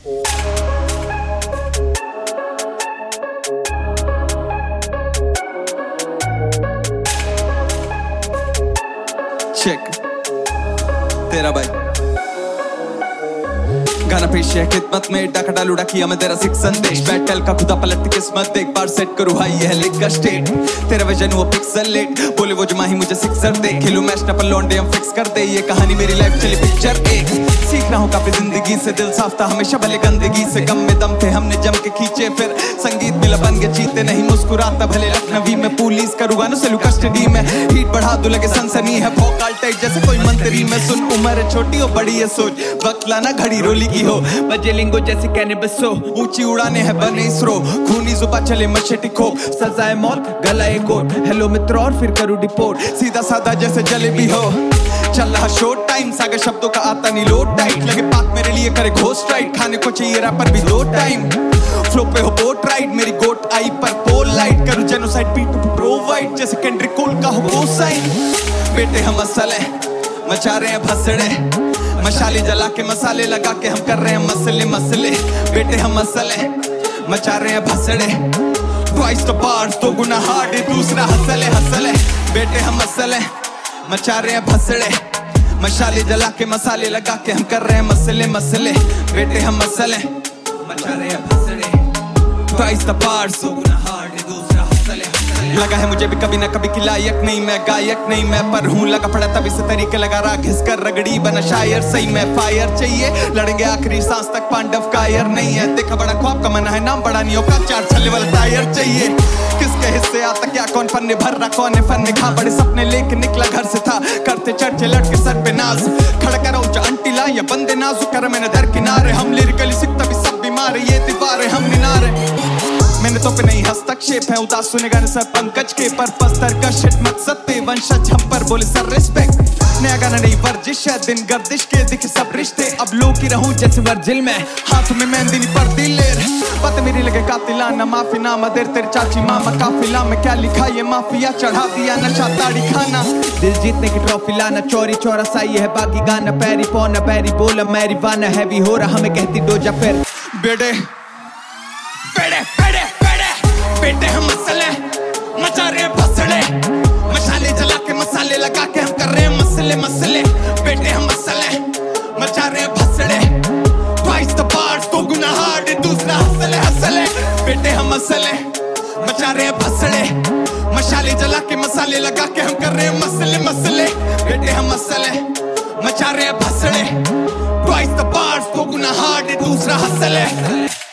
Check तेरा भाई गाना पेश है खिदमत में, डाका डालूडा किया मैं तेरा सिख संदेश। बैटल का खुदा पलट किस्मत, एक बार सेट करूँ हाई यह लिख का स्टेट। तेरा विजन वो पिक्सल लेट, बोले वो जमा ही मुझे सिक्सर दे। खेलूं मैच ना पर लौंडे हम फिक्स कर दे, ये कहानी मेरी लाइफ चली पिक्चर एक। सीख रहा हूँ काफी जिंदगी से, दिल साफ था हमेशा भले गंदगी से। गम में दम थे हमने जम के खींचे, फिर संगीत मिला बन के जीते। नहीं मुस्कुराता भले लखनवी में, पुलिस करूँगा ना सेलू कस्टडी में। हीट बढ़ा दो लगे सनसनी है, भोकाल टाइट जैसे कोई मंत्री में। सुन उम्र छोटी हो बड़ी है सोच, वक्त लाना घड़ी रोली की हो। बजे लिंगो जैसे कैनिबस हो, ऊंची उड़ाने हैं बने इसरो। खूनी जुबा चले मशेटी को, सजाए मौत गला एक कोट। हेलो मित्र और फिर करूँ डिपोर्ट, सीधा साधा जैसे जलेबी हो। चल रहा शॉर्ट टाइम, सागर शब्दों का आता नहीं लोड टाइट। लगे बात मेरे लिए करे घोस्ट राइट, खाने को चाहिए रैपर भी दो टाइम। फ्लो पे हो बोट राइड, मेरी गोट आई पर पोल लाइट। करूँ जेनोसाइड बीट टू प्रोवाइड, जैसे केंड्रिक कोल का हो कोसाइन। बेटे हम मसले मचा रहे हैं भसड़े, मशाले जला के मसाले लगा के हम कर रहे हैं मसले मसले। बेटे हम मसले मचा रहे हैं भसड़े, ट्वाइस द बार्स दो गुना हार्ड, दूसरा हसले हसले। बेटे हम मसले मचा रहे हैं भसड़े, मशाले जला के मसाले लगा के हम कर रहे हैं मसले मसले। बेटे हम मसले मचा रहे हैं भसड़े, ट्वाइस द बार्स दो गुना हार्ड, दूसरा हसले हसले। लगा है मुझे भी कभी ना कभी कि लायक नहीं मैं, गायक नहीं मैं, पर हूँ लगा पड़ा तभी से तरीके लगा रहा घिस कर रगड़ी बना शायर। सही में फायर चाहिए, लड़ेंगे आखिरी सांस तक, पांडव कायर नहीं है। देखा बड़ा ख्वाब का मना है, नाम बड़ा नहीं होगा, चार छल्ले वाला टायर चाहिए। किसके हिस्से आता क्या, कौन फन्ने भर रहा, कौन है फन्ने खा। बड़े सपने लेके निकला घर से था, करते चर्चे लड़के सर पे नाज। खड़ा करो अंटी ला या बंदे नाजुक कर, मैंने दर किनारे। हम लिरिकली सिकता भी सब बीमार, ये दीवारें हम मीनारे। मैंने तो पे नहीं हस्तक्षेप है, उदास सुने गाने सर पंकज के। पर पस्तर का शिट मकसद पे वंशज हम पर बोले सर रिस्पेक्ट। नया गाना नहीं वर्जिश है, दिन गर्दिश के दिखे सब रिश्ते। अब लोग की रहूं जैसे वर्जिल में, हाथ में मेहंदी नहीं पड़ती लेर। पता मेरी लगे कातिलाना, माफी ना मदेर तेरी चाची मामा काफिला में। क्या लिखा ये माफिया, चढ़ा दिया नशा ताड़ी खाना। दिल जीतने की ट्रॉफी लाना, चोरी चौरसा ये है बाकी गाना। पैरी पौना पैरी बोला मैरी वाना, हैवी हो रहा हमें कहती डोजा फिर। बेटे बेटे बेटे बेटे हम मसले मचा रहे हैं भसड़े, मशाले जला के मसाले लगा के हम कर रहे हैं मसले मसले। बेटे हम मसले मचा रहे हैं भसड़े, ट्वाइस द बार्स दो गुना हार्ड, दूसरा हसले हसले। बेटे हम मसले मचा रहे हैं भसड़े, मशाले जला के मसाले लगा के हम कर रहे हैं मसले मसले। बेटे हम मसले मचा रहे हैं भसड़े, ट्वाइस द बार्स दो गुना हार्ड, दूसरा हसले।